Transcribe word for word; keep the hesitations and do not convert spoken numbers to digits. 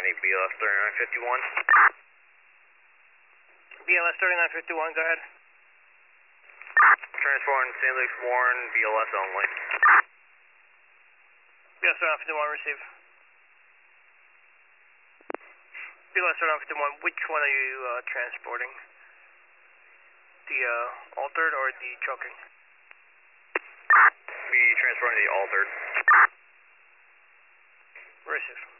ninety, B L S thirty-nine fifty-one. B L S thirty-nine fifty-one, go ahead. Transporting Saint Luke's Warren, B L S only. B L S thirty-nine fifty-one, receive. B L S thirty-nine fifty-one, which one are you uh, transporting? The uh, altered or the trucking? Be transporting the altered. Receive.